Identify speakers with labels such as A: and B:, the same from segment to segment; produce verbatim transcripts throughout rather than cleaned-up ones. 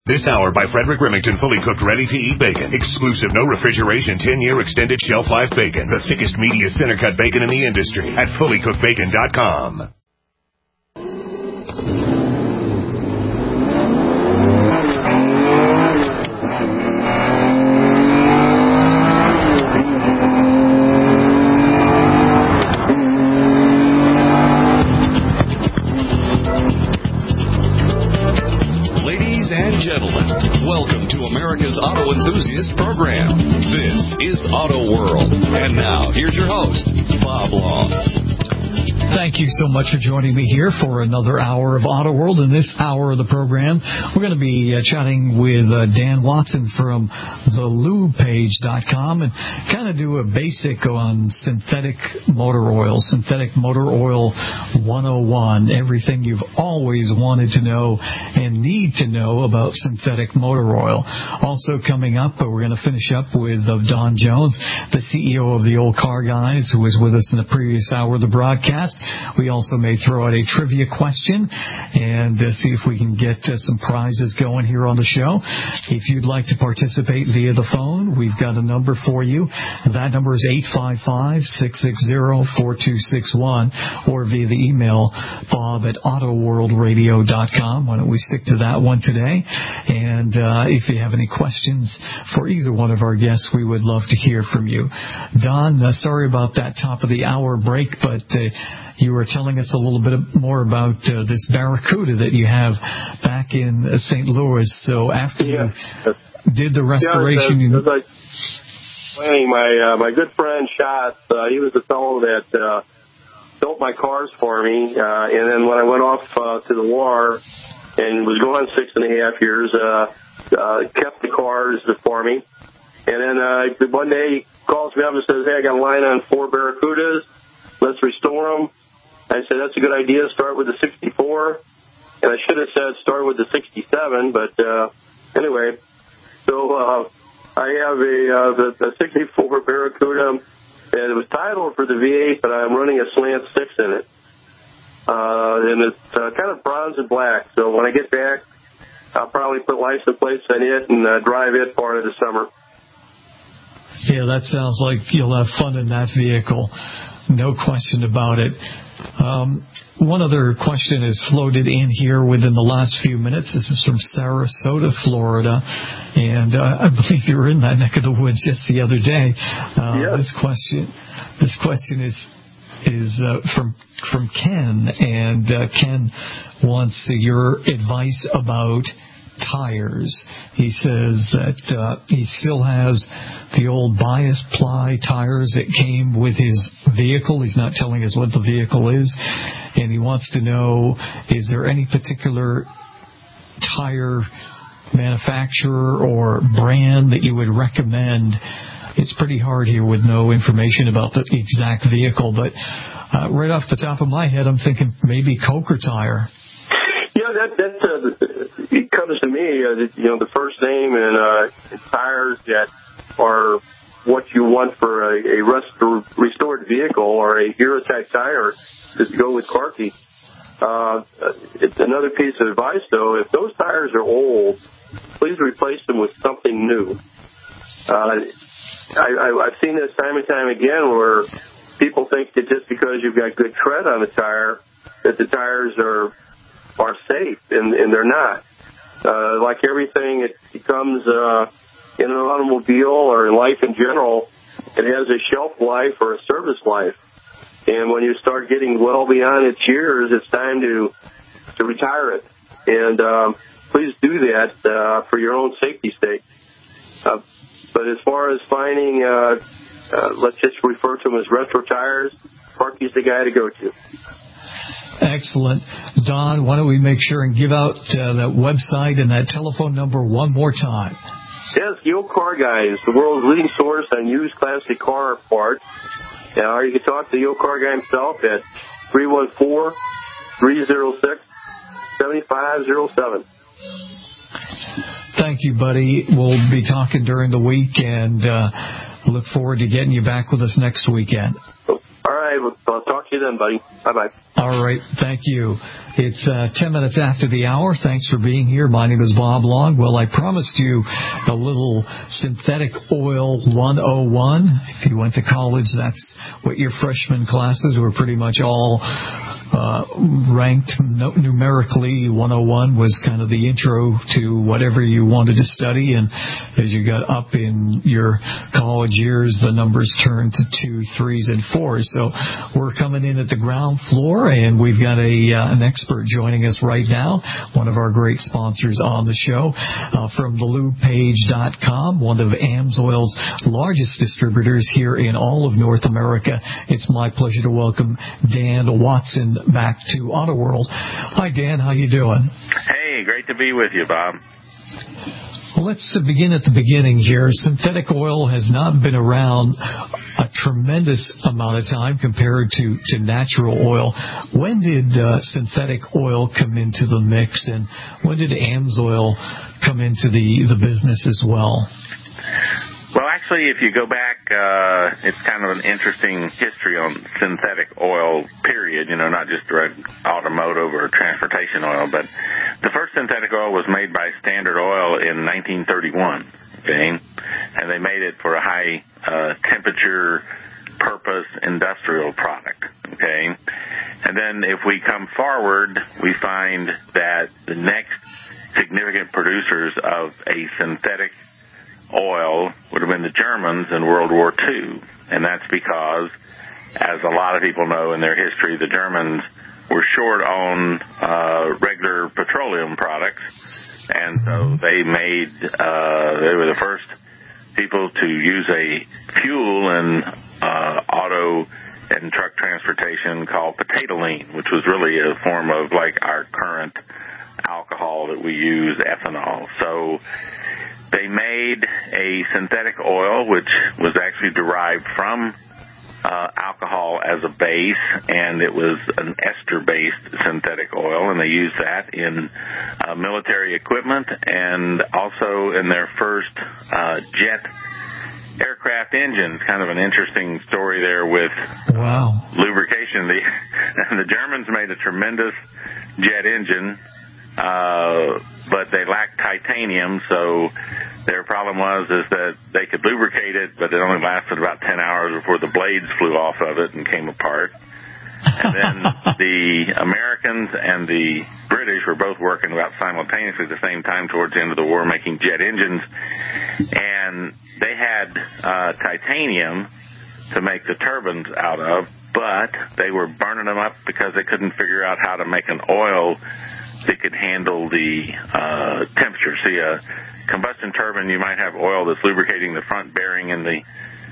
A: This hour by Frederick Remington, fully cooked, ready-to-eat bacon. Exclusive, no refrigeration, ten-year extended shelf life bacon. The thickest, meatiest, center-cut bacon in the industry at fully cooked bacon dot com.
B: Auto Enthusiast Program. This is Auto World. And now, here's your host, Bob Long.
C: Thank you so much for joining me here for another hour of Auto World. In this hour of the program, we're going to be uh, chatting with uh, Dan Watson from the lube page dot com and kind of do a basic on synthetic motor oil, synthetic motor oil one oh one, everything you've always wanted to know and need to know about synthetic motor oil. Also coming up, uh, we're going to finish up with uh, Don Jones, the C E O of the Old Car Guys, who was with us in the previous hour of the broadcast. We also may throw out a trivia question and uh, see if we can get uh, some prizes going here on the show. If you'd like to participate via the phone, we've got a number for you. That number is eight five five, six six zero, four two six one, or via the email, bob at auto world radio dot com. Why don't we stick to that one today? And uh, if you have any questions for either one of our guests, we would love to hear from you. Don, uh, sorry about that top of the hour break, but uh, you were telling us a little bit more about uh, this Barracuda that you have back in uh, Saint Louis. So after yeah. you did the restoration...
D: Yeah, it was, it was like planning. My, uh, my good friend, Schatz, uh, he was the fellow that uh, built my cars for me. Uh, and then when I went off uh, to the war and was gone six and a half years, uh, uh, kept the cars for me. And then uh, one day he calls me up and says, hey, I got a line on four Barracudas. Let's restore them. I said, that's a good idea. Start with the sixty-four. And I should have said start with the sixty-seven, but uh, anyway. So uh, I have a uh, the, the sixty-four Barracuda, and it was titled for the V eight, but I'm running a slant six in it. Uh, and it's uh, kind of bronze and black. So when I get back, I'll probably put license plates on it and uh, drive it part of the summer.
C: Yeah, that sounds like you'll have fun in that vehicle. No question about it. Um, one other question has floated in here within the last few minutes. This is from Sarasota, Florida, and uh, I believe you were in that neck of the woods just the other day. Uh,
D: yes.
C: This question, this question is is uh, from from Ken, and uh, Ken wants uh, your advice about tires. He says that uh, he still has the old bias ply tires that came with his vehicle. He's not telling us what the vehicle is, and he wants to know, is there any particular tire manufacturer or brand that you would recommend? It's pretty hard here with no information about the exact vehicle, but uh, right off the top of my head, I'm thinking maybe Coker tire.
D: Yeah, that that uh, it comes to me. Uh, you know, the first name and uh, tires that are what you want for a, a restor- restored vehicle or a Hero type tire is to go with Carkey. Uh, it's another piece of advice, though. If those tires are old, please replace them with something new. Uh, I, I, I've seen this time and time again where people think that just because you've got good tread on the tire, that the tires are are safe, and, and they're not. Uh, like everything, it becomes uh, in an automobile or in life in general, it has a shelf life or a service life. And when you start getting well beyond its years, it's time to to retire it. And um, please do that uh, for your own safety sake. Uh, but as far as finding, uh, uh, let's just refer to them as retro tires, Carkey's the guy to go to.
C: Excellent. Don, why don't we make sure and give out uh, that website and that telephone number one more time?
D: Yes, the Old Car Guys, the world's leading source on used classic car parts. Uh, or you can talk to the Old Car Guy himself at three one four, three oh six, seven five oh seven.
C: Thank you, buddy. We'll be talking during the week, and uh, look forward to getting you back with us next weekend.
D: All right. Well, I'll talk talk to you then, buddy. Bye-bye.
C: All right. Thank you. It's uh, ten minutes after the hour. Thanks for being here. My name is Bob Long. Well, I promised you a little synthetic oil one oh one. If you went to college, that's what your freshman classes were pretty much all uh, ranked no- numerically. one oh one was kind of the intro to whatever you wanted to study. And as you got up in your college years, the numbers turned to two, threes, and fours. So we're coming in at the ground floor, and we've got a uh, an expert joining us right now, one of our great sponsors on the show, uh, from the lube page dot com, one of AMSOIL's largest distributors here in all of North America. It's my pleasure to welcome Dan Watson back to Auto World. Hi, Dan. How you doing?
E: Hey, great to be with you, Bob.
C: Well, let's begin at the beginning here. Synthetic oil has not been around a tremendous amount of time compared to, to natural oil. When did uh, synthetic oil come into the mix, and when did AMSOIL come into the, the business as well?
E: Well, actually, if you go back, uh, it's kind of an interesting history on synthetic oil, period, you know, not just direct automotive or transportation oil, but the first synthetic oil was made by Standard Oil in nineteen thirty-one, okay, and they made it for a high uh, temperature purpose industrial product, okay, and then if we come forward, we find that the next significant producers of a synthetic oil would have been the Germans in World War Two, and that's because, as a lot of people know in their history, the Germans were short on uh, regular petroleum products, and so they made, uh, they were the first people to use a fuel in uh, auto and truck transportation called potatolene, which was really a form of like our current alcohol that we use, ethanol. So they made a synthetic oil, which was actually derived from uh, alcohol as a base, and it was an ester-based synthetic oil, and they used that in uh, military equipment and also in their first uh, jet aircraft engines. Kind of an interesting story there with
C: wow.
E: lubrication. The, the Germans made a tremendous jet engine, Uh, but they lacked titanium, so their problem was is that they could lubricate it, but it only lasted about ten hours before the blades flew off of it and came apart. And then the Americans and the British were both working about simultaneously at the same time towards the end of the war making jet engines, and they had uh, titanium to make the turbines out of, but they were burning them up because they couldn't figure out how to make an oil that could handle the uh, temperature. See, a combustion turbine, you might have oil that's lubricating the front bearing in the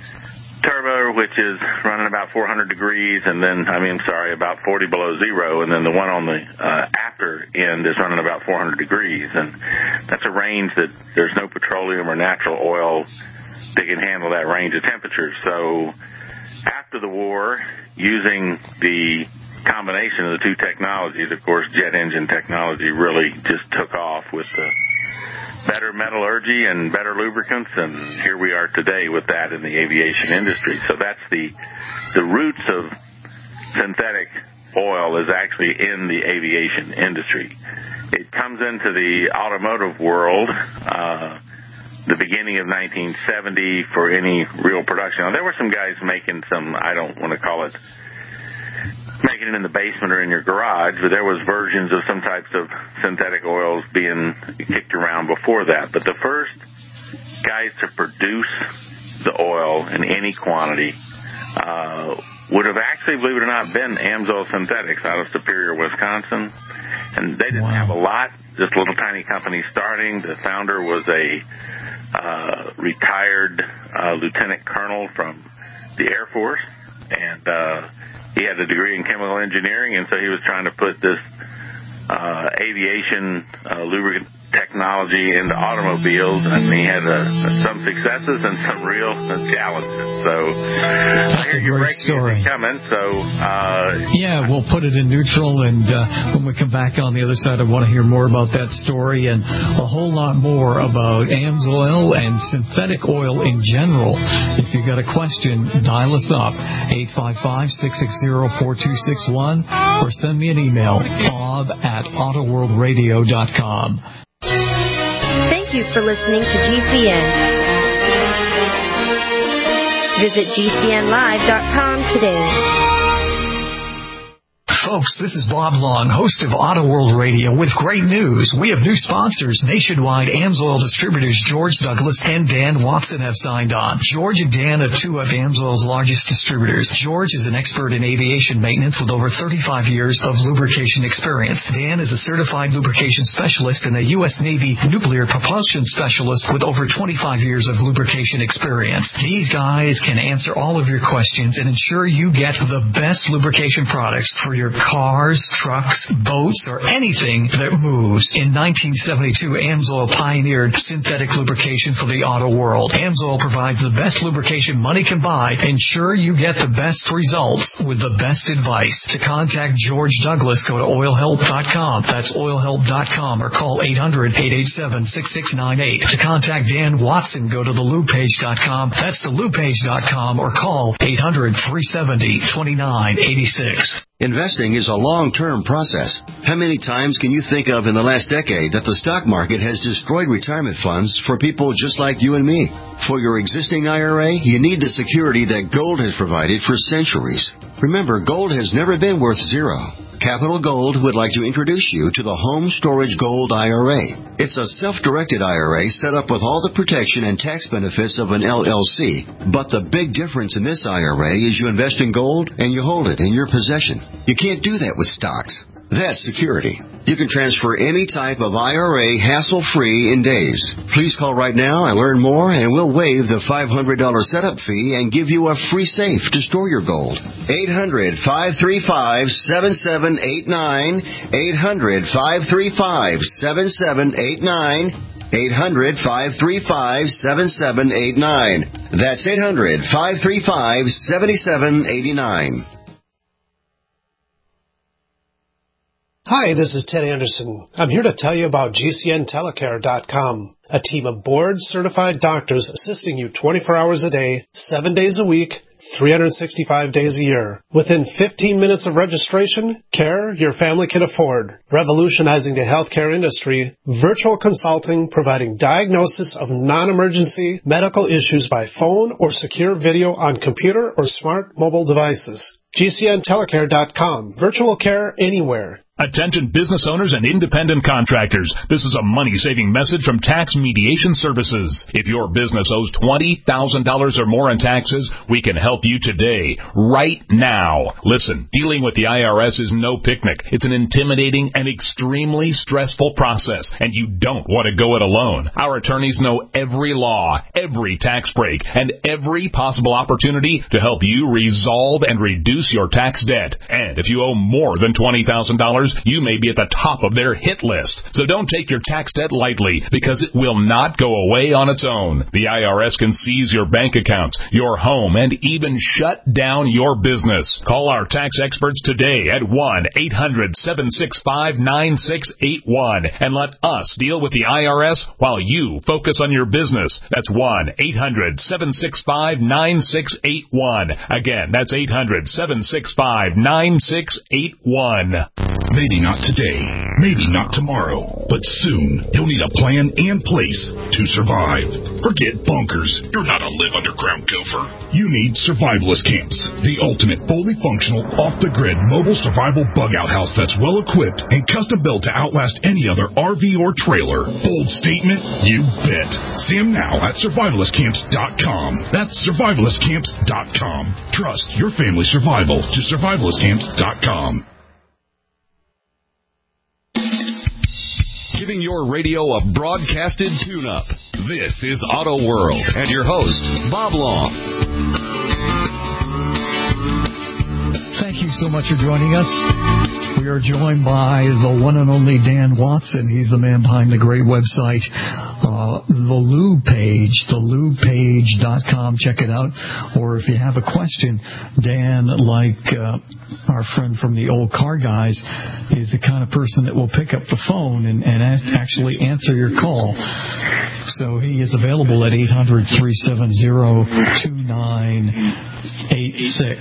E: turbo, which is running about four hundred degrees, and then, I mean, sorry, about forty below zero, and then the one on the uh, after end is running about four hundred degrees, and that's a range that there's no petroleum or natural oil that can handle that range of temperatures. So after the war, using the combination of the two technologies, of course, jet engine technology really just took off with the better metallurgy and better lubricants, and here we are today with that in the aviation industry. So that's the the roots of synthetic oil is actually in the aviation industry. It comes into the automotive world uh, the beginning of nineteen seventy for any real production. Now, there were some guys making some, I don't want to call it making it in the basement or in your garage, but there was versions of some types of synthetic oils being kicked around before that. But the first guys to produce the oil in any quantity uh, would have actually, believe it or not, been AMSOIL Synthetics out of Superior, Wisconsin. And they didn't wow. have a lot, just a little tiny company starting. The founder was a uh, retired uh, lieutenant colonel from the Air Force, and uh, he had a degree in chemical engineering, and so he was trying to put this uh, aviation uh, lubricant technology into automobiles, and he had uh, some successes and some real challenges. So
C: that's a great story.
E: Coming, so uh,
C: yeah, we'll put it in neutral, and uh, when we come back on the other side, I want to hear more about that story and a whole lot more about AMSOIL and synthetic oil in general. If you've got a question, dial us up, eight five five, six six zero, four two six one, or send me an email, bob at auto world radio dot com.
F: Thank you for listening to G C N. Visit G C N live dot com today.
C: Folks, this is Bob Long, host of Auto World Radio, with great news. We have new sponsors. Nationwide AMSOIL distributors George Douglas and Dan Watson have signed on. George and Dan are two of AMSOIL's largest distributors. George is an expert in aviation maintenance with over thirty-five years of lubrication experience. Dan is a certified lubrication specialist and a U S Navy nuclear propulsion specialist with over twenty-five years of lubrication experience. These guys can answer all of your questions and ensure you get the best lubrication products for your cars, trucks, boats, or anything that moves. In nineteen seventy-two, AMSOIL pioneered synthetic lubrication for the auto world. AMSOIL provides the best lubrication money can buy. Ensure you get the best results with the best advice. To contact George Douglas, go to oil help dot com. That's oil help dot com, or call eight hundred, eight eight seven, six six nine eight. To contact Dan Watson, go to the lube page dot com. That's the lube page dot com, or call eight hundred, three seven zero, two nine eight six.
G: Investing is a long-term process. How many times can you think of in the last decade that the stock market has destroyed retirement funds for people just like you and me? For your existing I R A, you need the security that gold has provided for centuries. Remember, gold has never been worth zero. Capital Gold would like to introduce you to the Home Storage Gold I R A. It's a self-directed I R A set up with all the protection and tax benefits of an L L C. But the big difference in this I R A is you invest in gold and you hold it in your possession. You can't do that with stocks. That's security. You can transfer any type of I R A hassle-free in days. Please call right now and learn more, and we'll waive the five hundred dollars setup fee and give you a free safe to store your gold. eight hundred, five three five, seven seven eight nine. eight hundred, five three five, seven seven eight nine. eight hundred, five three five, seven seven eight nine. That's eight hundred, five three five, seven seven eight nine.
H: Hi, this is Ted Anderson. I'm here to tell you about G C N telecare dot com, a team of board-certified doctors assisting you twenty-four hours a day, seven days a week, three hundred sixty-five days a year. Within fifteen minutes of registration, care your family can afford. Revolutionizing the healthcare industry, virtual consulting providing diagnosis of non-emergency medical issues by phone or secure video on computer or smart mobile devices. G C N telecare dot com. Virtual care anywhere.
I: Attention business owners and independent contractors. This is a money-saving message from Tax Mediation Services. If your business owes twenty thousand dollars or more in taxes, we can help you today, right now. Listen, dealing with the I R S is no picnic. It's an intimidating and extremely stressful process, and you don't want to go it alone. Our attorneys know every law, every tax break, and every possible opportunity to help you resolve and reduce your tax debt. And if you owe more than twenty thousand dollars, you may be at the top of their hit list. So don't take your tax debt lightly, because it will not go away on its own. The I R S can seize your bank accounts, your home, and even shut down your business. Call our tax experts today at one eight hundred, seven six five, nine six eight one and let us deal with the I R S while you focus on your business. That's one eight hundred, seven six five, nine six eight one. Again, that's eight hundred, seven six five, nine six eight one.
J: Maybe not today, maybe not tomorrow, but soon you'll need a plan and place to survive. Forget bunkers. You're not a live underground gopher. You need survivalist camps, the ultimate fully functional, off-the-grid mobile survival bug-out house that's well-equipped and custom-built to outlast any other R V or trailer. Bold statement? You bet. See them now at survivalist camps dot com. That's survivalist camps dot com. Trust your family's survival to survivalist camps dot com.
B: Giving your radio a broadcasted tune-up. This is Auto World and your host, Bob Long.
C: Thank Thank you so much for joining us. We are joined by the one and only Dan Watson. He's the man behind the great website, uh, The Lube Page, the lube page dot com. Check it out. Or if you have a question, Dan, like uh, our friend from the old car guys, is the kind of person that will pick up the phone and, and actually answer your call. So he is available at eight hundred, three seven zero, two nine eight six.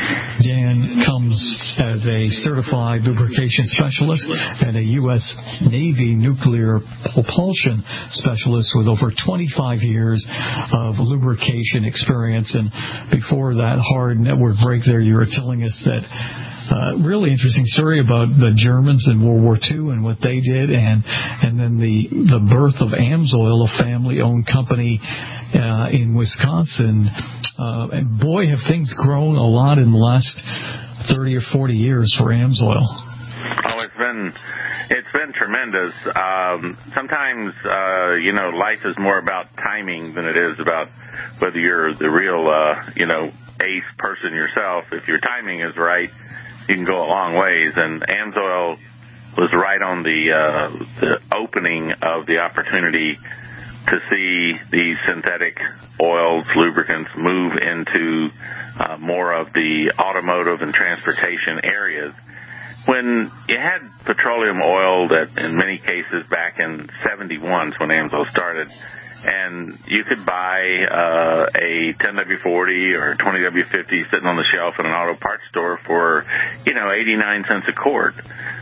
C: Dan comes as a certified lubrication specialist and a U S Navy nuclear propulsion specialist with over twenty-five years of lubrication experience. And before that hard network break there, you were telling us that Uh, really interesting story about the Germans in World War Two and what they did, and and then the the birth of AMSOIL, a family-owned company uh, in Wisconsin. Uh, and boy, have things grown a lot in the last thirty or forty years for AMSOIL.
E: Oh, it's been it's been tremendous. Um, sometimes uh, you know, life is more about timing than it is about whether you're the real uh, you know ace person yourself. If your timing is right, you can go a long ways, and AMSOIL was right on the, uh, the opening of the opportunity to see these synthetic oils, lubricants move into uh, more of the automotive and transportation areas. When you had petroleum oil that in many cases back in seventy-one when AMSOIL started, and you could buy uh, a ten W forty or a twenty W fifty sitting on the shelf in an auto parts store for, you know, eighty-nine cents a quart.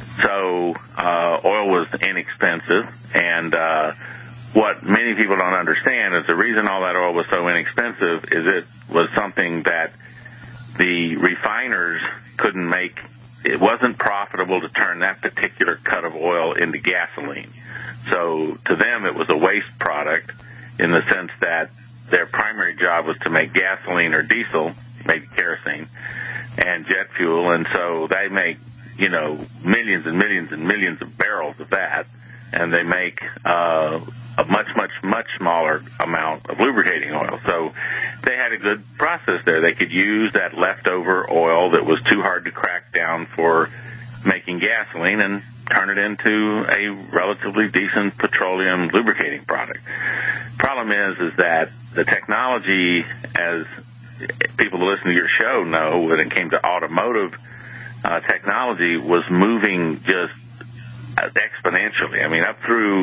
E: So uh, oil was inexpensive, and uh, what many people don't understand is the reason all that oil was so inexpensive is it was something that the refiners couldn't make. It wasn't profitable to turn that particular cut of oil into gasoline. So to them, it was a waste product, in the sense that their primary job was to make gasoline or diesel, maybe kerosene, and jet fuel. And so they make, you know, millions and millions and millions of barrels of that, and they make uh, a much, much, much smaller amount of lubricating oil. So they had a good process there. They could use that leftover oil that was too hard to crack down for making gasoline and turn it into a relatively decent petroleum lubricating product. Problem is, is that the technology, as people who listen to your show know, when it came to automotive uh, technology, was moving just exponentially. I mean, up through,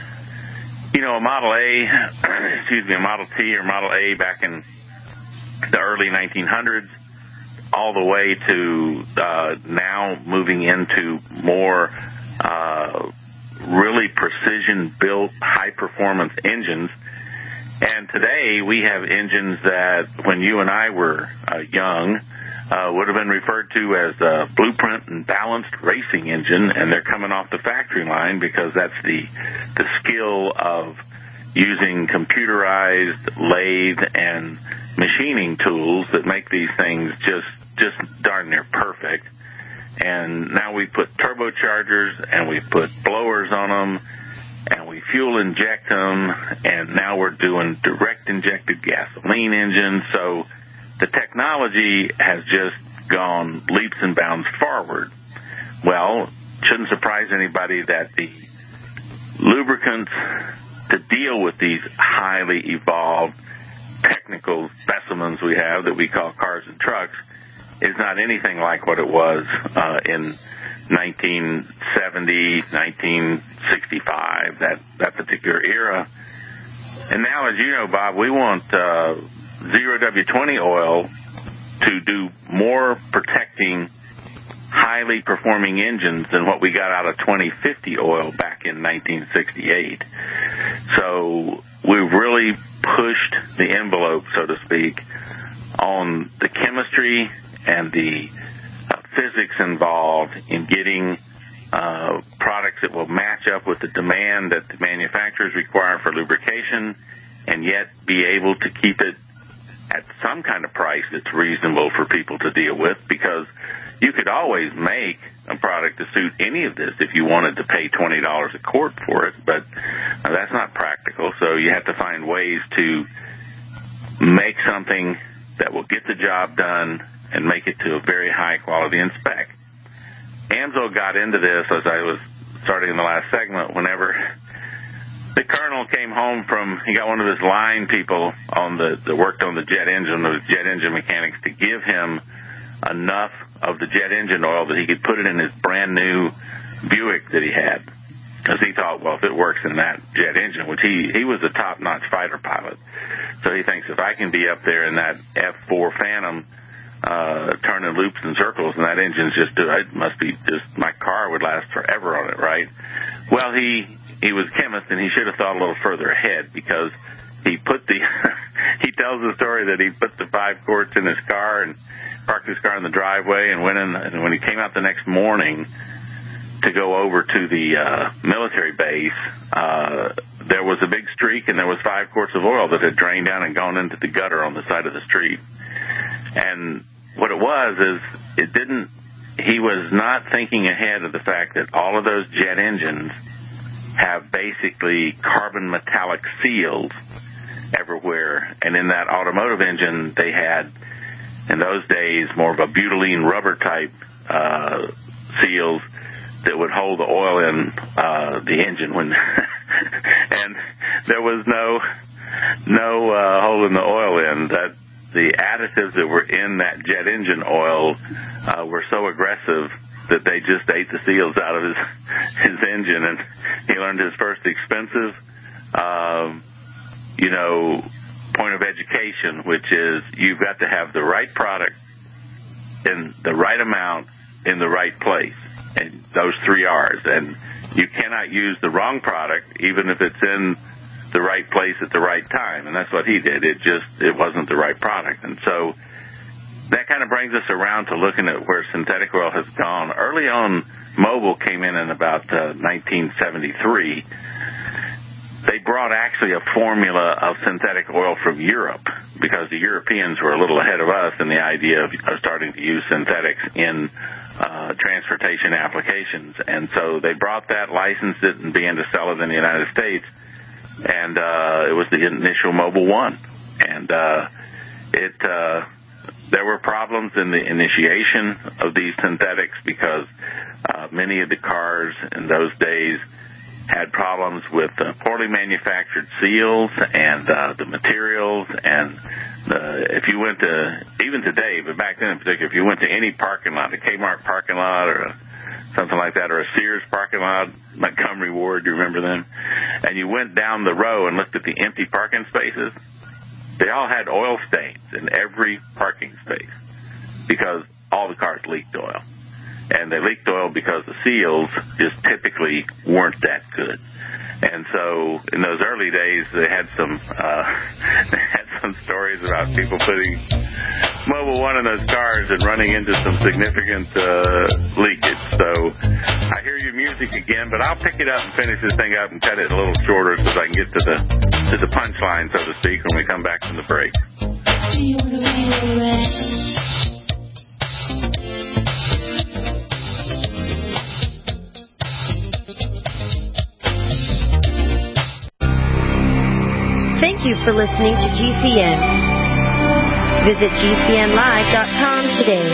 E: you know, a Model A, excuse me, a Model T or Model A back in the early nineteen hundreds, all the way to uh, now moving into more uh, really precision-built, high-performance engines. And today we have engines that, when you and I were uh, young, uh, would have been referred to as a blueprint and balanced racing engine, and they're coming off the factory line because that's the the skill of using computerized lathe and machining tools that make these things just just darn near perfect. And now we put turbochargers and we put blowers on them and we fuel inject them, and now we're doing direct injected gasoline engines. So the technology has just gone leaps and bounds forward. Well, shouldn't surprise anybody that the lubricants to deal with these highly evolved technical specimens we have that we call cars and trucks is not anything like what it was uh, in nineteen seventy, nineteen sixty-five, that, that particular era. And now, as you know, Bob, we want uh, zero W twenty oil to do more protecting highly performing engines than what we got out of twenty fifty oil back in nineteen sixty-eight. So we've really pushed the envelope, so to speak, on the chemistry and the uh, physics involved in getting uh, products that will match up with the demand that the manufacturers require for lubrication, and yet be able to keep it at some kind of price that's reasonable for people to deal with, because you could always make a product to suit any of this if you wanted to pay twenty dollars a quart for it, but uh, that's not practical. So you have to find ways to make something that will get the job done and make it to a very high quality and spec. AMSO got into this, as I was starting in the last segment, whenever the colonel came home from, he got one of his line people on the that worked on the jet engine, those jet engine mechanics, to give him enough of the jet engine oil that he could put it in his brand new Buick that he had. Because he thought, well, if it works in that jet engine, which he, he was a top-notch fighter pilot. So he thinks, if I can be up there in that F four Phantom, uh, turning loops and circles, and that engine's just, it must be just, my car would last forever on it, right? Well, he, he was a chemist, and he should have thought a little further ahead, because he put the, he tells the story that he put the five quarts in his car and parked his car in the driveway and went in, and when he came out the next morning to go over to the uh, military base, uh, there was a big streak, and there was five quarts of oil that had drained down and gone into the gutter on the side of the street. And what it was is it didn't, he was not thinking ahead of the fact that all of those jet engines have basically carbon metallic seals everywhere. And in that automotive engine, they had, in those days, more of a butylene rubber type uh, seals that would hold the oil in uh, the engine when, and there was no no uh, holding the oil in. That the additives that were in that jet engine oil uh, were so aggressive that they just ate the seals out of his his engine, and he learned his first expensive, um, you know, point of education, which is you've got to have the right product in the right amount in the right place. And those three R's. And you cannot use the wrong product, even if it's in the right place at the right time. And that's what he did. It just, it wasn't the right product. And so that kind of brings us around to looking at where synthetic oil has gone. Early on, Mobil came in in about uh, nineteen seventy-three. They brought actually a formula of synthetic oil from Europe, because the Europeans were a little ahead of us in the idea of, of starting to use synthetics in Uh, transportation applications. And so they brought that, licensed it, and began to sell it in the United States. And uh, it was the initial Mobil One. And uh, it uh, there were problems in the initiation of these synthetics, because uh, many of the cars in those days had problems with uh, poorly manufactured seals and uh, the materials. And uh, if you went to, even today, but back then in particular, if you went to any parking lot, a Kmart parking lot or a, something like that, or a Sears parking lot, Montgomery Ward, do you remember them? And you went down the row and looked at the empty parking spaces, they all had oil stains in every parking space, because all the cars leaked oil. And they leaked oil because the seals just typically weren't that good. And so in those early days, they had some uh, they had some stories about people putting Mobil One in those cars and running into some significant uh, leakage. So I hear your music again, but I'll pick it up and finish this thing up and cut it a little shorter so I can get to the to the punchline, so to speak, when we come back from the break.
K: Do you want to rain red?
F: Thank you for listening to G C N. Visit G C N live dot com today.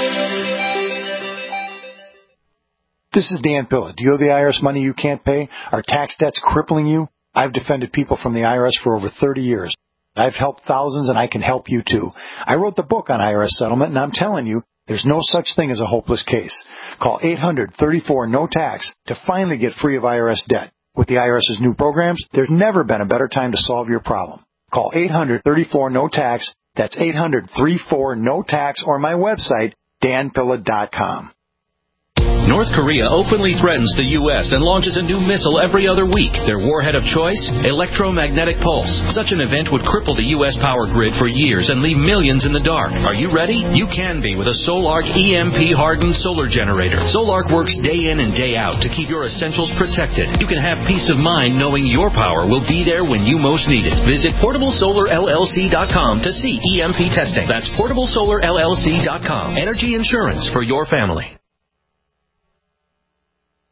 L: This is Dan Pilla. Do you owe the I R S money you can't pay? Are tax debts crippling you? I've defended people from the I R S for over thirty years. I've helped thousands, and I can help you too. I wrote the book on I R S settlement, and I'm telling you, there's no such thing as a hopeless case. Call eight hundred, thirty-four, no tax to finally get free of I R S debt. With the I R S's new programs, there's never been a better time to solve your problem. Call eight hundred, thirty-four, no tax. That's eight hundred, thirty-four, no tax, or my website, dan pilla dot com.
M: North Korea openly threatens the U S and launches a new missile every other week. Their warhead of choice? Electromagnetic pulse. Such an event would cripple the U S power grid for years and leave millions in the dark. Are you ready? You can be with a Solarc E M P-hardened solar generator. Solarc works day in and day out to keep your essentials protected. You can have peace of mind knowing your power will be there when you most need it. Visit portable solar L L C dot com to see E M P testing. That's portable solar L L C dot com. Energy insurance for your family.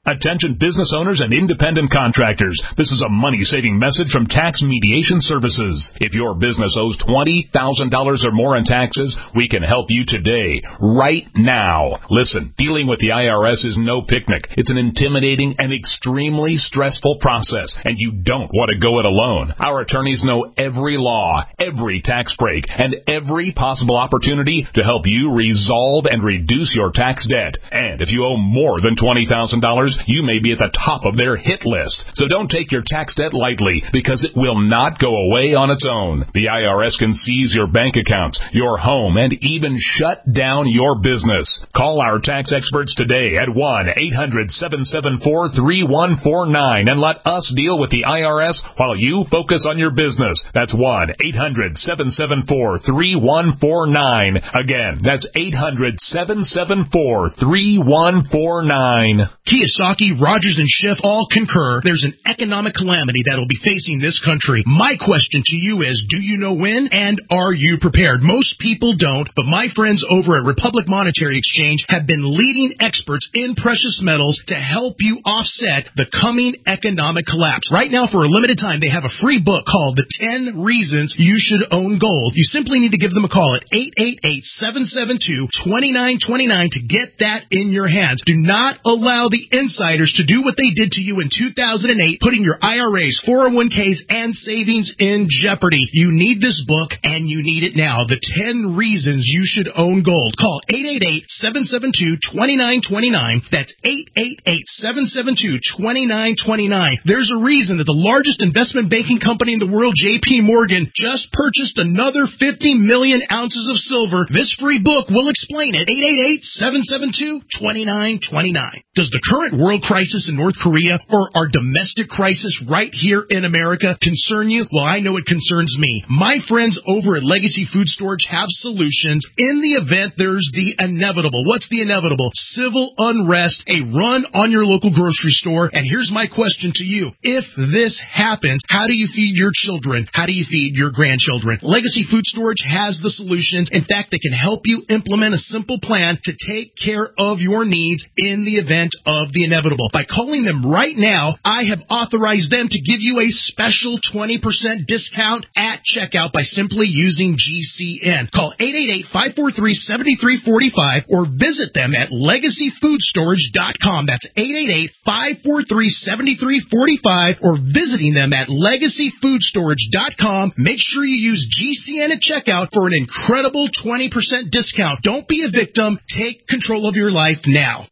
I: Attention business owners and independent contractors. This is a money-saving message from Tax Mediation Services. If your business owes twenty thousand dollars or more in taxes, we can help you today, right now. Listen, dealing with the I R S is no picnic. It's an intimidating and extremely stressful process, and you don't want to go it alone. Our attorneys know every law, every tax break, and every possible opportunity to help you resolve and reduce your tax debt. And if you owe more than twenty thousand dollars, you may be at the top of their hit list. So don't take your tax debt lightly, because it will not go away on its own. The I R S can seize your bank accounts, your home, and even shut down your business. Call our tax experts today at one eight hundred seven seven four three one four nine and let us deal with the I R S while you focus on your business. That's one eight hundred seven seven four three one four nine. Again, that's eight hundred seven seven four three one four nine.
N: Kiyosaki, Rogers, and Schiff all concur there's an economic calamity that will be facing this country. My question to you is, do you know when, and are you prepared? Most people don't, but my friends over at Republic Monetary Exchange have been leading experts in precious metals to help you offset the coming economic collapse. Right now, for a limited time, they have a free book called The ten Reasons You Should Own Gold. You simply need to give them a call at eight eight eight, seven seven two, two nine two nine to get that in your hands. Do not allow the insiders to do what they did to you in two thousand eight, putting your I R As, four oh one k's, and savings in jeopardy. You need this book, and you need it now. The ten Reasons You Should Own Gold. Call eight eight eight, seven seven two, two nine two nine. That's eight eight eight, seven seven two, two nine two nine. There's a reason that the largest investment banking company in the world, J P Morgan, just purchased another fifty million ounces of silver. This free book will explain it. eight eight eight, seven seven two, two nine two nine. Does the current world crisis in North Korea or our domestic crisis right here in America concern you? Well, I know it concerns me. My friends over at Legacy Food Storage have solutions in the event there's the inevitable. What's the inevitable? Civil unrest, a run on your local grocery store. And here's my question to you. If this happens, how do you feed your children? How do you feed your grandchildren? Legacy Food Storage has the solutions. In fact, they can help you implement a simple plan to take care of your needs in the event of the inevitable. By calling them right now, I have authorized them to give you a special twenty percent discount at checkout by simply using G C N. Call eight eight eight, five four three, seven three four five or visit them at legacy food storage dot com. That's eight eight eight, five four three, seven three four five or visiting them at legacy food storage dot com. Make sure you use G C N at checkout for an incredible twenty percent discount. Don't be a victim. Take control of your life now.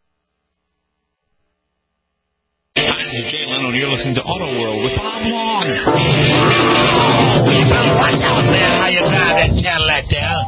O: I'm Jay Leno, and you're listening to Auto World with Bob Long. Oh, you better watch out, man, how you drive that Cadillac there.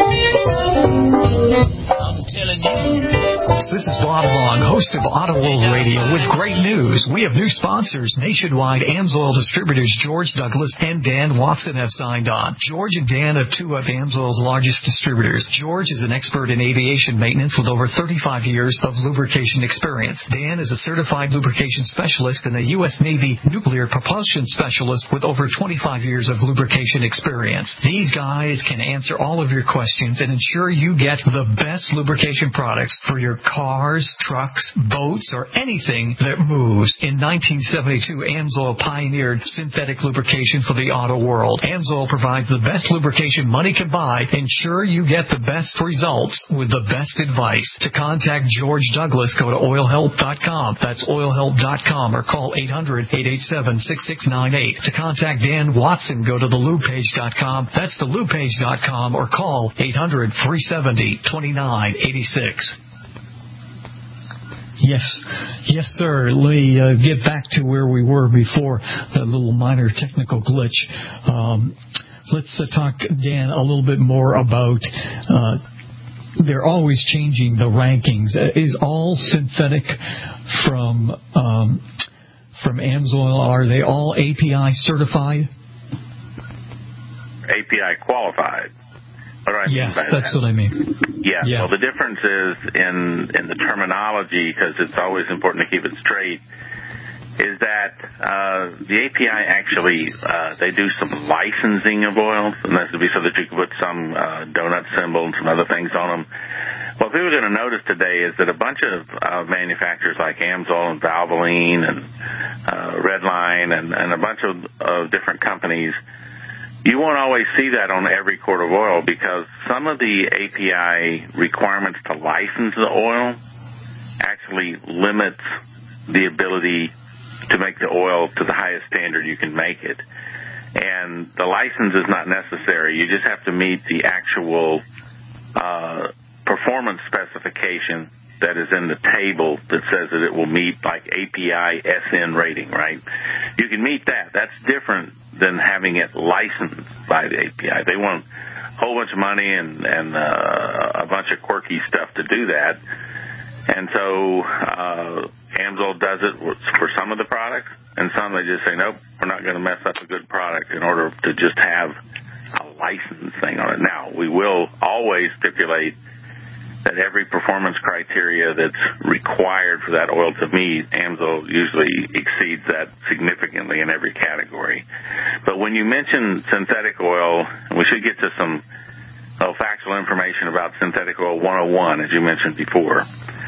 O: I'm telling you.
C: This is Bob Long, host of Auto World Radio, with great news. We have new sponsors. Nationwide AMSOIL distributors George Douglas and Dan Watson have signed on. George and Dan are two of AMSOIL's largest distributors. George is an expert in aviation maintenance with over thirty-five years of lubrication experience. Dan is a certified lubrication specialist and a U S Navy nuclear propulsion specialist with over twenty-five years of lubrication experience. These guys can answer all of your questions and ensure you get the best lubrication products for your cars, trucks, boats, or anything that moves. In nineteen seventy-two, AMSOIL pioneered synthetic lubrication for the auto world. AMSOIL provides the best lubrication money can buy. Ensure you get the best results with the best advice. To contact George Douglas, go to oil help dot com. That's oil help dot com or call eight hundred, eight eight seven, six six nine eight. To contact Dan Watson, go to the lube page dot com. That's the lube page dot com or call eight hundred, three seven zero, two nine eight six. Yes, yes, sir. Let me uh, get back to where we were before that little minor technical glitch. Um, let's uh, talk, Dan, a little bit more about. Uh, they're always changing the rankings. Uh, is all synthetic from um, from AMSOIL? Are they all A P I certified?
E: A P I qualified. What do I mean
C: yes,
E: by
C: that's
E: that?
C: what I mean.
E: Yeah,
C: yeah.
E: Well, the difference is in in the terminology, because it's always important to keep it straight, is that uh, the A P I actually, uh, they do some licensing of oils, and that's to be so that you can put some uh, donut symbol and some other things on them. What people are going to notice today is that a bunch of uh, manufacturers like Amsoil and Valvoline and uh, Redline and, and a bunch of, of different companies, you won't always see that on every quart of oil because some of the A P I requirements to license the oil actually limits the ability to make the oil to the highest standard you can make it. And the license is not necessary. You just have to meet the actual uh, performance specification that is in the table that says that it will meet like A P I S N rating, right? You can meet that. That's different than having it licensed by the A P I. They want a whole bunch of money and, and uh, a bunch of quirky stuff to do that. And so uh, Amsoil does it for some of the products, and some they just say, nope, we're not going to mess up a good product in order to just have a license thing on it. Now, we will always stipulate that every performance criteria that's required for that oil to meet, Amsoil usually exceeds that significantly in every category. But when you mention synthetic oil, and we should get to some oh, factual information about synthetic oil one oh one, as you mentioned before.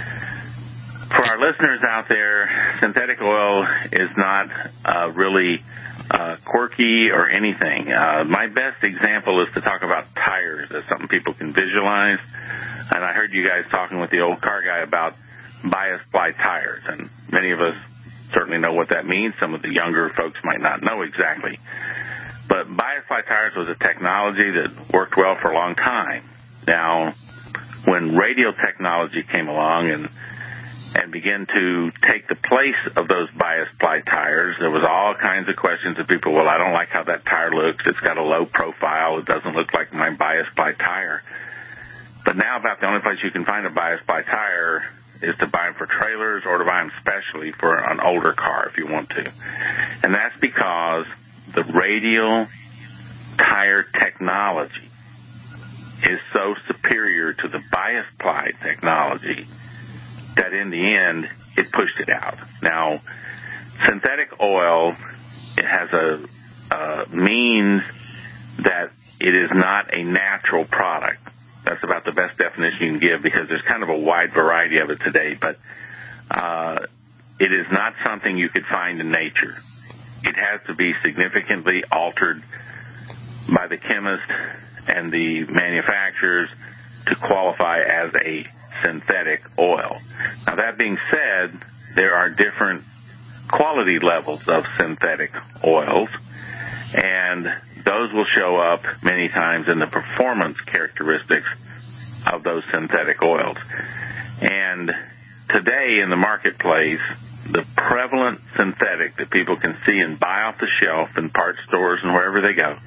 E: For our listeners out there, synthetic oil is not uh, really uh, quirky or anything. Uh, my best example is to talk about tires as something people can visualize. And I heard you guys talking with the old car guy about bias ply tires, and many of us certainly know what that means. Some of the younger folks might not know exactly. But bias ply tires was a technology that worked well for a long time. Now, when radial technology came along and and began to take the place of those bias ply tires, there was all kinds of questions of people, well, I don't like how that tire looks. It's got a low profile. It doesn't look like my bias ply tire. But now about the only place you can find a bias ply tire is to buy them for trailers or to buy them specially for an older car if you want to. And that's because the radial tire technology is so superior to the bias ply technology that in the end, it pushed it out. Now, synthetic oil, it has a, a means that it is not a natural product. That's about the best definition you can give because there's kind of a wide variety of it today, but uh, it is not something you could find in nature. It has to be significantly altered by the chemist and the manufacturers to qualify as a synthetic oil. Now, that being said, there are different quality levels of synthetic oils, and those will show up many times in the performance characteristics of those synthetic oils. And today in the marketplace, the prevalent synthetic that people can see and buy off the shelf in parts stores and wherever they go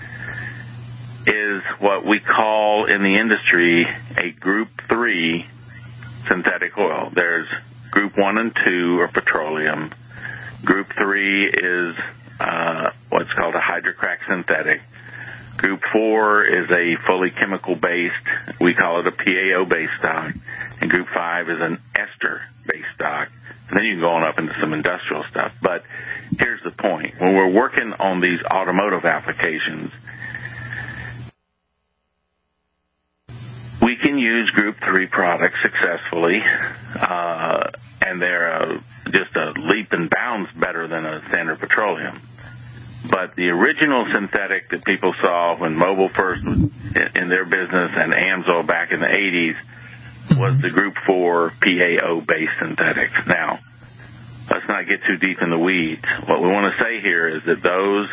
E: is what we call in the industry a group three synthetic oil. There's group one and two are petroleum. Group three is uh, what's called a hydrocrack synthetic. Group four is a fully chemical based, we call it a P A O based stock. And group five is an ester based stock. And then you can go on up into some industrial stuff. But here's the point. When we're working on these automotive applications, we can use Group three products successfully, uh, and they're uh, just a leap and bounds better than a standard petroleum. But the original synthetic that people saw when Mobil first was in their business and Amsoil back in the eighties was the Group four P A O-based synthetics. Now, let's not get too deep in the weeds. What we want to say here is that those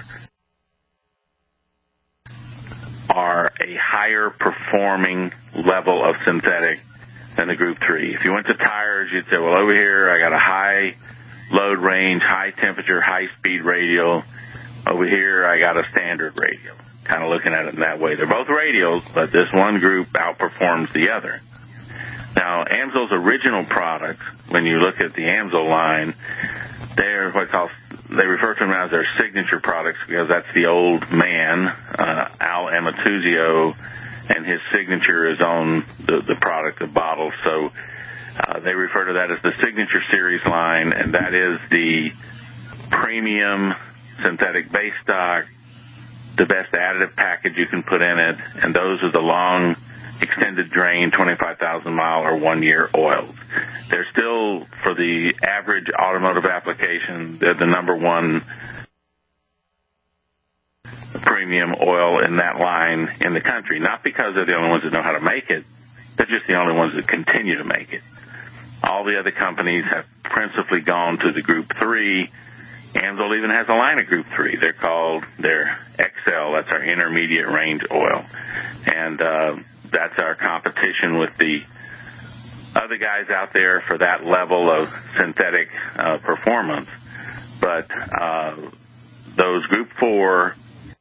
E: are a higher performing level of synthetic than the Group three. If you went to tires, you'd say, well, over here I got a high load range, high temperature, high speed radial. Over here I got a standard radial. Kind of looking at it in that way. They're both radials, but this one group outperforms the other. Now, Amsoil's original products, when you look at the Amsoil line, they're what called, they refer to them as their signature products because that's the old man, uh, Al Amatuzio, and his signature is on the, the product, the bottle. So uh, they refer to that as the Signature Series line, and that is the premium synthetic base stock, the best additive package you can put in it, and those are the long extended drain, twenty-five thousand mile or one-year oils. They're still, for the average automotive application, they're the number one premium oil in that line in the country. Not because they're the only ones that know how to make it, they're just the only ones that continue to make it. All the other companies have principally gone to the Group three. Amsoil even has a line of Group three. They're called their X L. That's our intermediate range oil. And uh, that's our competition with the other guys out there for that level of synthetic uh, performance. But uh, those Group four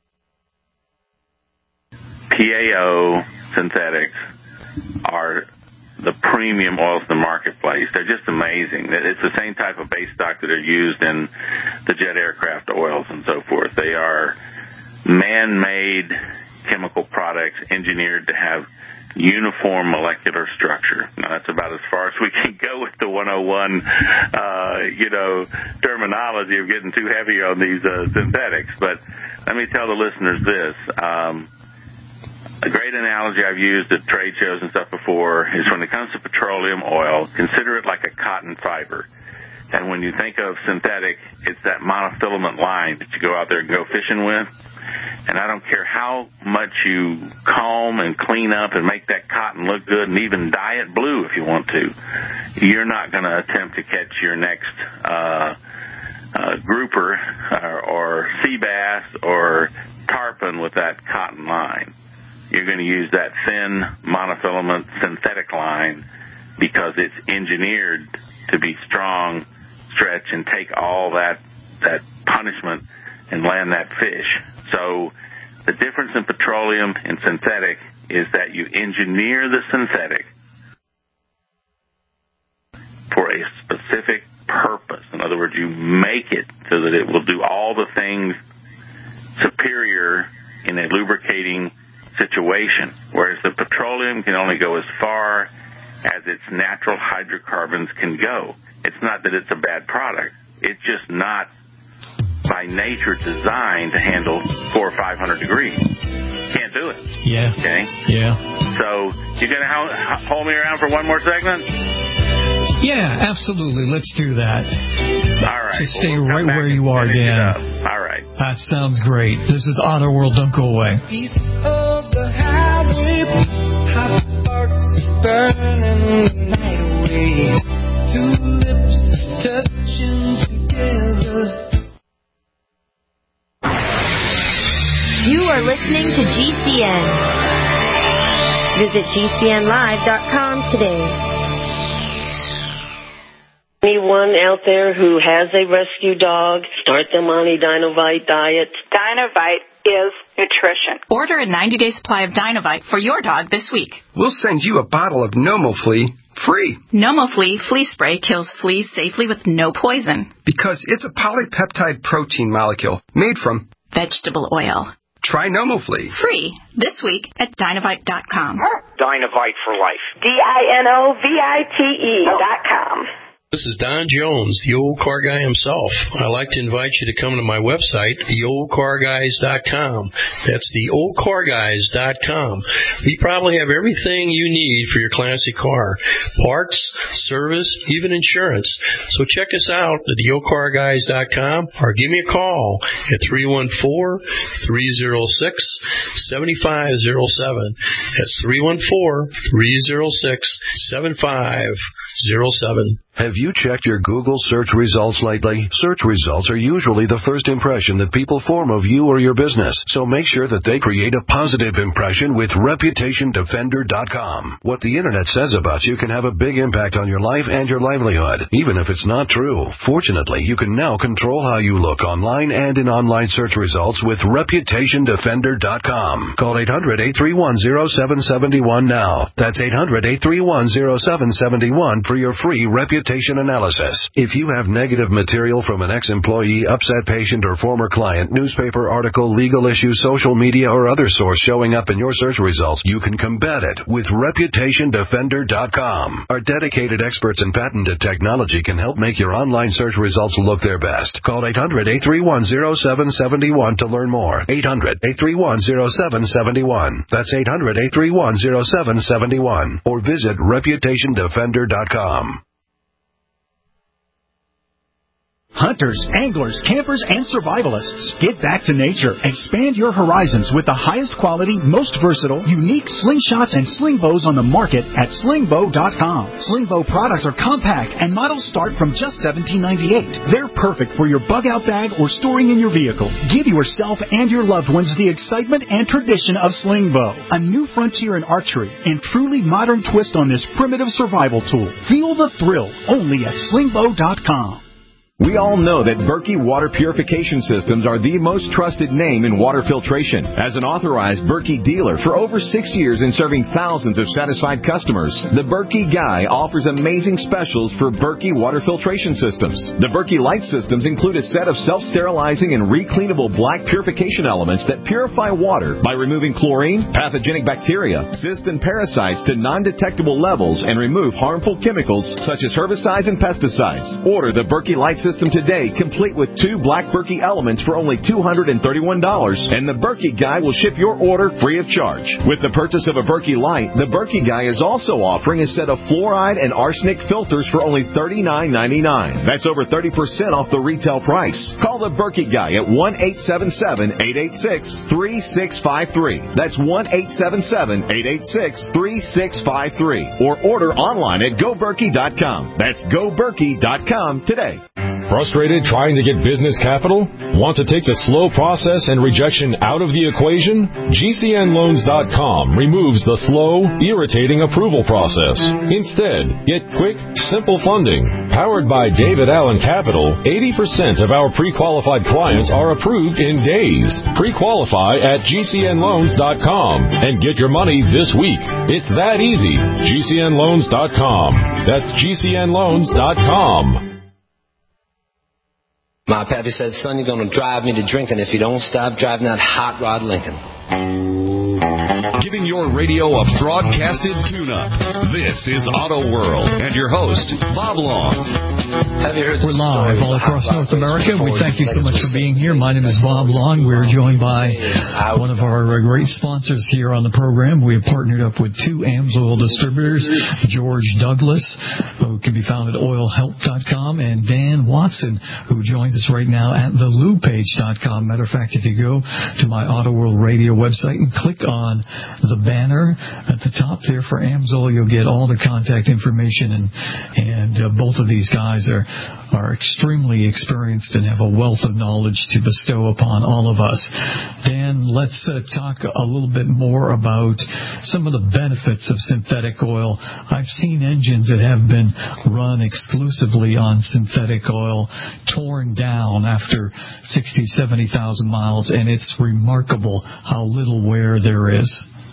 E: P A O synthetics are the premium oils in the marketplace. They're just amazing. It's the same type of base stock that are used in the jet aircraft oils and so forth. They are man-made chemical products engineered to have uniform molecular structure. Now, that's about as far as we can go with the one oh one, uh, you know, terminology of getting too heavy on these uh, synthetics. But let me tell the listeners this. Um, A great analogy I've used at trade shows and stuff before is when it comes to petroleum oil, consider it like a cotton fiber. And when you think of synthetic, it's that monofilament line that you go out there and go fishing with. And I don't care how much you comb and clean up and make that cotton look good and even dye it blue if you want to, you're not going to attempt to catch your next uh, uh, grouper or, or sea bass or tarpon with that cotton line. You're going to use that thin monofilament synthetic line because it's engineered to be strong, stretch, and take all that that punishment and land that fish. So the difference in petroleum and synthetic is that you engineer the synthetic for a specific purpose. In other words, you make it so that it will do all the things superior in a lubricating situation, whereas the petroleum can only go as far as its natural hydrocarbons can go. It's not that it's a bad product. It's just not by nature designed to handle four or five hundred degrees. Can't do it.
C: Yeah.
E: Okay?
C: Yeah.
E: So you going to ho- hold me around for one more segment?
C: Yeah, absolutely. Let's do that.
E: All right.
C: Just stay
E: we'll
C: right where you are, Dan.
E: All right.
C: That sounds great. This is Auto World. Don't go away.
K: Piece of the highway, hot sparks burning the night away. Two lips touching together.
F: You are listening to G C N. Visit G C N live dot com today.
P: Anyone out there who has a rescue dog, start them on a Dinovite diet.
Q: Dinovite is nutrition. Order a ninety-day supply of Dinovite for your dog this week.
R: We'll send you a bottle of NomoFlea free.
Q: NomoFlea flea spray kills fleas safely with no poison.
R: Because it's a polypeptide protein molecule made from
Q: vegetable oil.
R: Try NomoFlea.
Q: Free this week at Dinovite dot com.
S: Dinovite for life.
T: D I N O V I T E dot com.
U: This is Don Jones, the old car guy himself. I'd like to invite you to come to my website, the old car guys dot com. That's the old car guys dot com. We probably have everything you need for your classic car. Parts, service, even insurance. So check us out at the old car guys dot com or give me a call at three one four, three oh six, seven five oh seven. That's three one four, three oh six, seven five oh seven.
V: Have you checked your Google search results lately? Search results are usually the first impression that people form of you or your business, so make sure that they create a positive impression with reputation defender dot com. What the Internet says about you can have a big impact on your life and your livelihood, even if it's not true. Fortunately, you can now control how you look online and in online search results with reputation defender dot com. Call eight hundred, eight three one, oh seven seven one now. That's eight hundred, eight three one, oh seven seven one for your free reputation reputation analysis. If you have negative material from an ex-employee, upset patient, or former client, newspaper article, legal issue, social media, or other source showing up in your search results, you can combat it with reputation defender dot com. Our dedicated experts in patented technology can help make your online search results look their best. Call eight hundred, eight three one, zero seven seven one to learn more. eight hundred, eight three one, zero seven seven one. That's eight hundred, eight three one, zero seven seven one. Or visit reputation defender dot com.
A: Hunters, anglers, campers, and survivalists, get back to nature. Expand your horizons with the highest quality, most versatile, unique slingshots and sling bows on the market at sling bow dot com. Sling bow products are compact and models start from just seventeen ninety-eight. They're perfect for your bug-out bag or storing in your vehicle. Give yourself and your loved ones the excitement and tradition of sling bow, a new frontier in archery and truly modern twist on this primitive survival tool. Feel the thrill only at sling bow dot com.
D: We all know that Berkey Water Purification Systems are the most trusted name in water filtration. As an authorized Berkey dealer for over six years and serving thousands of satisfied customers, the Berkey Guy offers amazing specials for Berkey Water Filtration Systems. The Berkey Light Systems include a set of self-sterilizing and recleanable black purification elements that purify water by removing chlorine, pathogenic bacteria, cysts, and parasites to non-detectable levels and remove harmful chemicals such as herbicides and pesticides. Order the Berkey Light System System today, complete with two black Berkey elements for only two hundred thirty-one dollars, and the Berkey Guy will ship your order free of charge. With the purchase of a Berkey Light, the Berkey Guy is also offering a set of fluoride and arsenic filters for only thirty-nine ninety-nine. That's over thirty percent off the retail price. Call the Berkey Guy at one eight seven seven, eight eight six, three six five three. That's one eight seven seven, eight eight six, three six five three. Or order online at go berkey dot com. That's go berkey dot com today.
W: Frustrated trying to get business capital? Want to take the slow process and rejection out of the equation? G C N loans dot com removes the slow, irritating approval process. Instead, get quick, simple funding. Powered by David Allen Capital, eighty percent of our pre-qualified clients are approved in days. Pre-qualify at G C N loans dot com and get your money this week. It's that easy. G C N loans dot com. That's G C N loans dot com.
X: My pappy said, son, you're going to drive me to drinking if you don't stop driving that hot rod Lincoln.
B: Giving your radio a broadcasted tune-up. This is Auto World and your host, Bob Long.
C: We're live all across North America. We thank you so much for being here. My name is Bob Long. We're joined by one of our great sponsors here on the program. We have partnered up with two AMSOIL distributors, George Douglas, who can be found at oil help dot com, and Dan Watson, who joins us right now at the lube page dot com. Matter of fact, if you go to my Auto World Radio website and click on the banner at the top there for AMSOIL, you'll get all the contact information, and and uh, both of these guys are are extremely experienced and have a wealth of knowledge to bestow upon all of us. Dan, let's uh, talk a little bit more about some of the benefits of synthetic oil. I've seen engines that have been run exclusively on synthetic oil torn down after sixty, seventy thousand miles, and it's remarkable how little wear there is.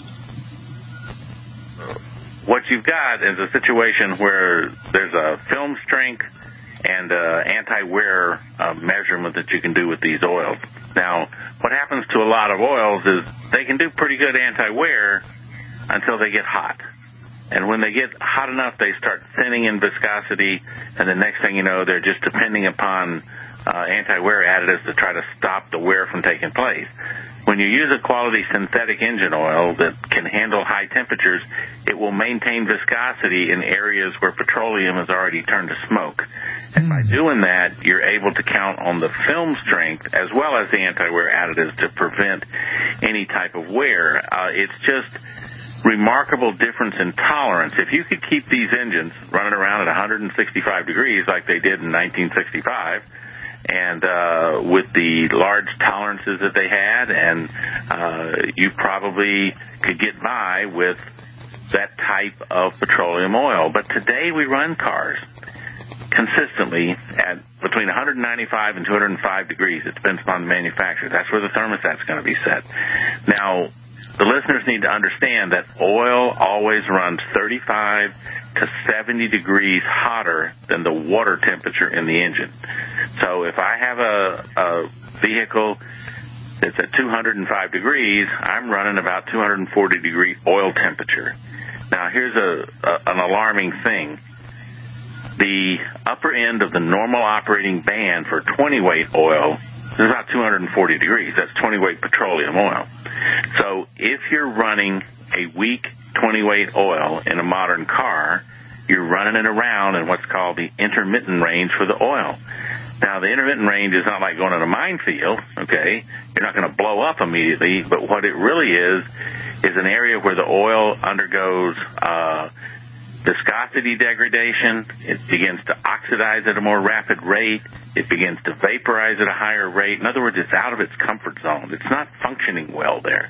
E: What you've got is a situation where there's a film strength and uh, anti-wear uh, measurement that you can do with these oils. Now, what happens to a lot of oils is they can do pretty good anti-wear until they get hot. And when they get hot enough, they start thinning in viscosity, and the next thing you know, they're just depending upon uh, anti-wear additives to try to stop the wear from taking place. When you use a quality synthetic engine oil that can handle high temperatures, it will maintain viscosity in areas where petroleum has already turned to smoke. And by doing that, you're able to count on the film strength as well as the anti-wear additives to prevent any type of wear. Uh, it's just remarkable difference in tolerance. If you could keep these engines running around at one hundred sixty-five degrees like they did in nineteen sixty-five, and uh, with the large tolerances that they had, and uh, you probably could get by with that type of petroleum oil. But today we run cars consistently at between one hundred ninety-five and two hundred five degrees. It depends upon the manufacturer. That's where the thermostat's going to be set. Now, the listeners need to understand that oil always runs thirty-five to seventy degrees hotter than the water temperature in the engine. So if I have a, a vehicle that's at two hundred five degrees, I'm running about two hundred forty degree oil temperature. Now, here's a, a an alarming thing. The upper end of the normal operating band for twenty weight oil is about two hundred forty degrees. That's twenty weight petroleum oil. So if you're running a weak twenty weight oil in a modern car, you're running it around in what's called the intermittent range for the oil. Now, the intermittent range is not like going in a minefield, okay? You're not going to blow up immediately, but what it really is is an area where the oil undergoes uh, viscosity degradation. It begins to oxidize at a more rapid rate. It begins to vaporize at a higher rate. In other words, it's out of its comfort zone. It's not functioning well there.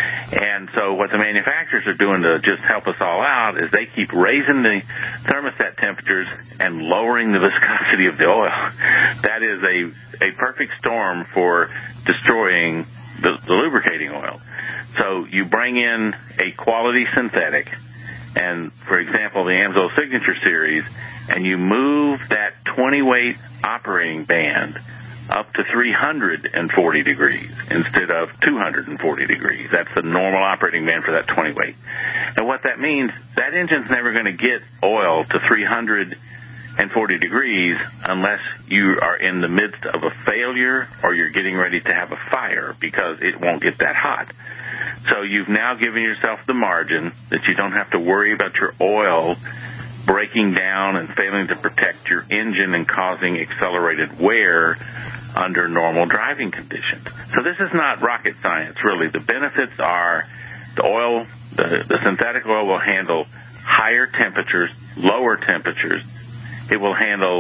E: And so what the manufacturers are doing to just help us all out is they keep raising the thermostat temperatures and lowering the viscosity of the oil. That is a, a perfect storm for destroying the, the lubricating oil. So you bring in a quality synthetic, and, for example, the AMSOIL Signature Series, and you move that twenty weight operating band up to three hundred forty degrees instead of two hundred forty degrees. That's the normal operating band for that twenty weight. And what that means, that engine's never going to get oil to three hundred forty degrees unless you are in the midst of a failure or you're getting ready to have a fire, because it won't get that hot. So you've now given yourself the margin that you don't have to worry about your oil breaking down and failing to protect your engine and causing accelerated wear under normal driving conditions. So this is not rocket science, really. The benefits are the oil, the, the synthetic oil will handle higher temperatures, lower temperatures. It will handle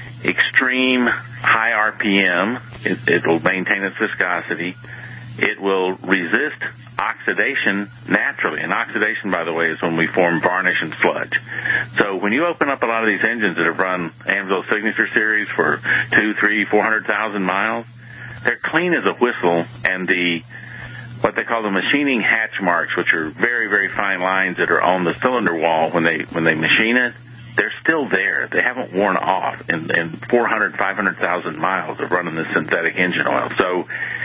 E: extreme high R P M. It, it will maintain its viscosity. It will resist oxidation naturally. And oxidation, by the way, is when we form varnish and sludge. So when you open up a lot of these engines that have run AMSOIL Signature Series for two, three, four hundred thousand miles, they're clean as a whistle, and the what they call the machining hatch marks, which are very, very fine lines that are on the cylinder wall when they when they machine it, they're still there. They haven't worn off in, in four hundred, five hundred thousand miles of running this synthetic engine oil. So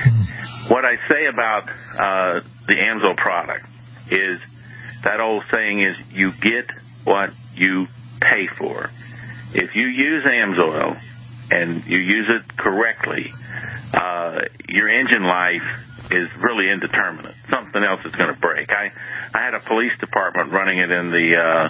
E: what I say about uh, the AMSOIL product is that old saying is you get what you pay for. If you use AMSOIL and you use it correctly, uh, your engine life is really indeterminate. Something else is going to break. I, I had a police department running it in the... Uh,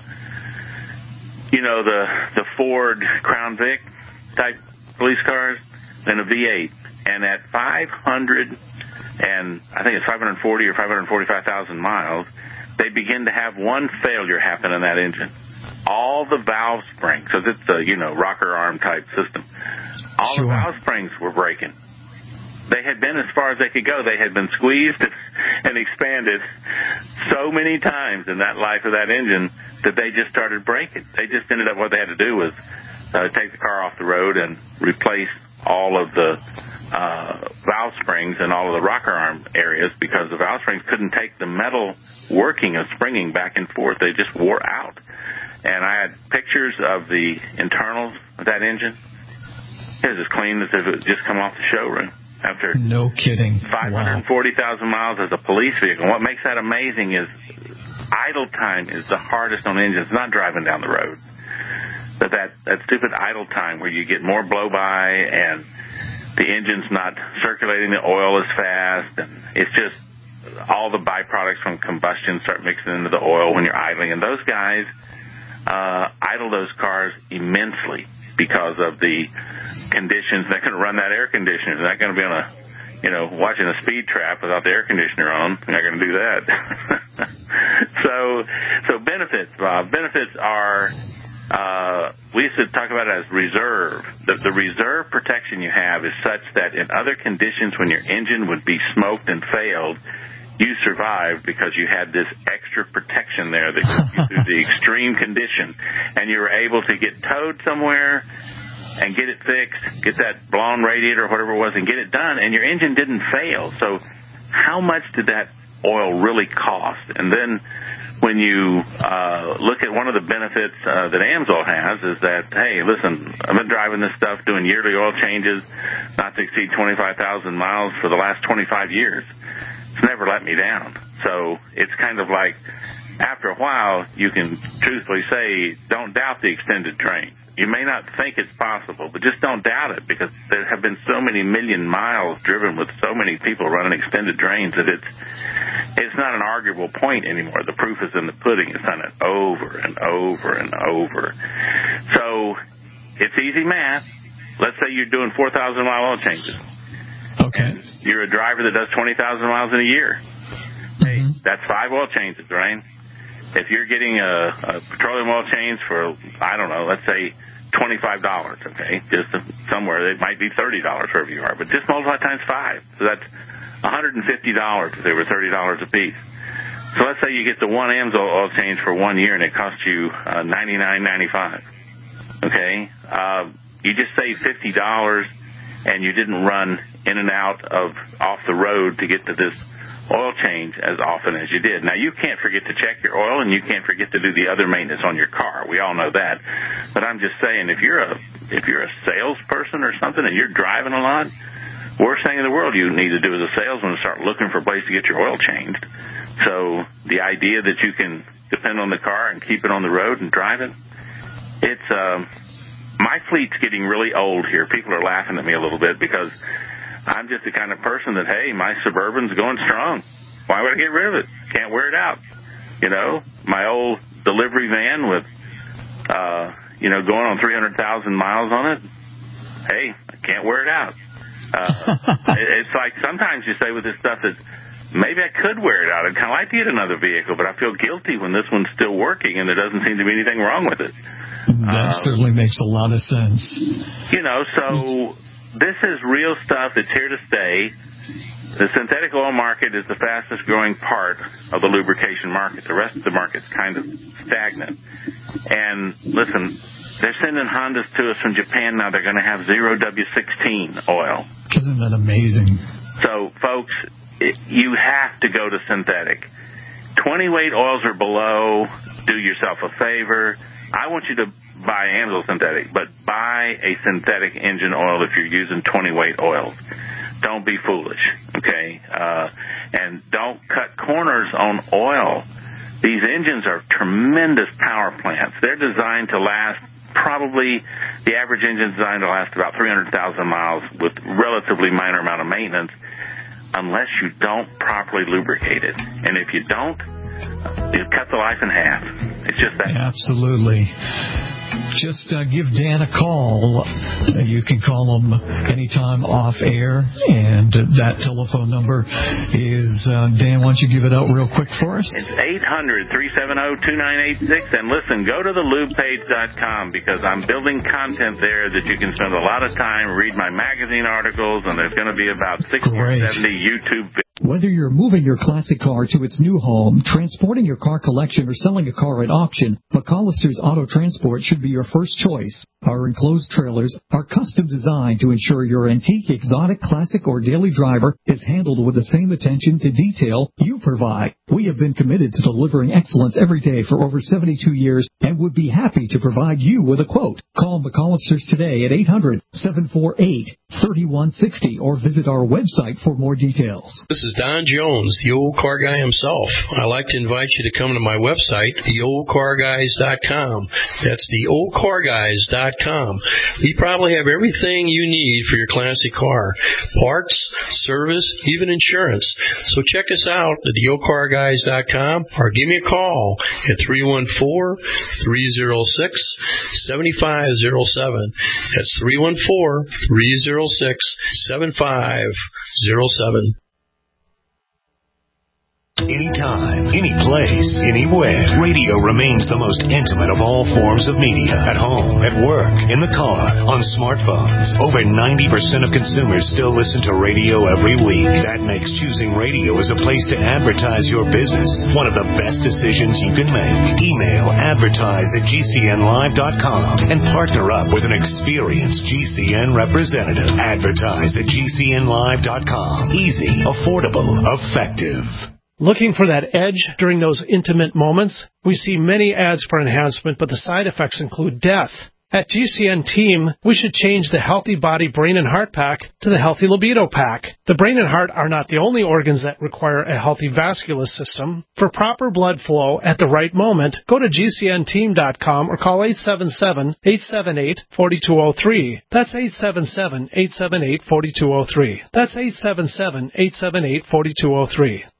E: You know, the the Ford Crown Vic type police cars, and a V eight. And at five hundred, and I think it's five hundred forty or five hundred forty-five thousand miles, they begin to have one failure happen in that engine. All the valve springs, so it's a, you know, rocker arm type system. All sure. the valve springs were breaking. They had been as far as they could go. They had been squeezed and expanded so many times in that life of that engine that they just started breaking. They just ended up, what they had to do was uh, take the car off the road and replace all of the uh, valve springs and all of the rocker arm areas, because the valve springs couldn't take the metal working of springing back and forth. They just wore out. And I had pictures of the internals of that engine. It was as clean as if it had just come off the showroom. After
C: no kidding,
E: five hundred forty thousand wow. miles as a police vehicle. What makes that amazing is idle time is the hardest on engines, not driving down the road. But that, that stupid idle time where you get more blow-by and the engine's not circulating the oil as fast, and it's just all the byproducts from combustion start mixing into the oil when you're idling. And those guys uh, idle those cars immensely because of the conditions. They're going to run that air conditioner. They're not going to be on a, you know, watching a speed trap without the air conditioner on. They're not going to do that. so, so benefits, Bob. Benefits are, uh, we used to talk about it as reserve. The, the reserve protection you have is such that in other conditions when your engine would be smoked and failed, you survived because you had this extra protection there that got you through the extreme condition, and you were able to get towed somewhere and get it fixed, get that blown radiator or whatever it was, and get it done, and your engine didn't fail. So how much did that oil really cost. And then when you uh, look at one of the benefits uh, that AMSOIL has is that, hey, listen, I've been driving this stuff, doing yearly oil changes, not to exceed twenty-five thousand miles for the last twenty-five years. It's never let me down. So it's kind of like, after a while, you can truthfully say, don't doubt the extended drain. You may not think it's possible, but just don't doubt it, because there have been so many million miles driven with so many people running extended drains that it's it's not an arguable point anymore. The proof is in the pudding. It's done it over and over and over. So it's easy math. Let's say you're doing four thousand mile oil changes.
C: Okay.
E: You're a driver that does twenty thousand miles in a year. Hey, mm-hmm. That's five oil changes, right? If you're getting a, a petroleum oil change for, I don't know, let's say twenty-five dollars, okay, just somewhere, it might be thirty dollars wherever you are, but just multiply times five. So that's one hundred fifty dollars if they were thirty dollars a piece. So let's say you get the one AMSOIL oil change for one year and it costs you uh, ninety-nine ninety-five. Okay? Uh, you just saved fifty dollars and you didn't run in and out of off the road to get to this oil change as often as you did. Now, you can't forget to check your oil, and you can't forget to do the other maintenance on your car. We all know that. But I'm just saying, if you're a if you're a salesperson or something and you're driving a lot, worst thing in the world you need to do as a salesman is start looking for a place to get your oil changed. So the idea that you can depend on the car and keep it on the road and drive it, it's um, my fleet's getting really old here. People are laughing at me a little bit because I'm just the kind of person that, hey, my Suburban's going strong. Why would I get rid of it? Can't wear it out. You know, my old delivery van with, uh, you know, going on three hundred thousand miles on it, hey, I can't wear it out. Uh, it's like sometimes you say with this stuff that maybe I could wear it out. I'd kind of like to get another vehicle, but I feel guilty when this one's still working and there doesn't seem to be anything wrong with it.
C: That uh, certainly makes a lot of sense.
E: You know, so this is real stuff. It's here to stay. The synthetic oil market is the fastest growing part of the lubrication market. The rest of the market's kind of stagnant. And listen, they're sending Hondas to us from Japan now. They're going to have zero W sixteen oil.
C: Isn't that amazing?
E: So, folks, it, you have to go to synthetic. twenty weight oils or below. Do yourself a favor. I want you to buy AMSOIL synthetic, but buy a synthetic engine oil if you're using twenty weight oils. Don't be foolish, okay? Uh, and don't cut corners on oil. These engines are tremendous power plants. They're designed to last probably, the average engine is designed to last about three hundred thousand miles with relatively minor amount of maintenance unless you don't properly lubricate it. And if you don't, you cut the life in half. It's just that.
C: Absolutely. Just uh, give Dan a call. Uh, you can call him anytime off air, and uh, that telephone number is, uh, Dan, why don't you give it out real quick for us?
E: It's eight hundred, three seven zero, two nine eight six. And listen, go to the lube page dot com because I'm building content there that you can spend a lot of time, read my magazine articles, and there's going to be about sixty or seventy YouTube videos.
A: Whether you're moving your classic car to its new home, transporting your car collection, or selling a car at auction, McCollister's Auto Transport should be your first choice. Our enclosed trailers are custom designed to ensure your antique, exotic, classic, or daily driver is handled with the same attention to detail you provide. We have been committed to delivering excellence every day for over seventy-two years and would be happy to provide you with a quote. Call McCollister's today at eight hundred, seven four eight, three one six zero or visit our website for more details.
U: This is Don Jones, the old car guy himself. I'd like to invite you to come to my website, the old car guys dot com. That's the old car guys dot com. We probably have everything you need for your classic car. Parts, service, even insurance. So check us out at the old car guys dot com or give me a call at three one four, three zero six, seven five zero seven. That's three one four, three zero six, seven five zero seven.
G: Anytime, any place, anywhere. Radio remains the most intimate of all forms of media. At home, at work, in the car, on smartphones. Over ninety percent of consumers still listen to radio every week. That makes choosing radio as a place to advertise your business one of the best decisions you can make. Email advertise at G C N live dot com and partner up with an experienced G C N representative. Advertise at G C N live dot com. Easy, affordable, effective.
H: Looking for that edge during those intimate moments? We see many ads for enhancement, but the side effects include death. At G C N Team, we should change the Healthy Body Brain and Heart Pack to the Healthy Libido Pack. The brain and heart are not the only organs that require a healthy vascular system. For proper blood flow at the right moment, go to G C N team dot com or call eight seven seven, eight seven eight, four two zero three. That's eight seven seven, eight seven eight, four two zero three. That's eight seven seven, eight seven eight, four two zero three.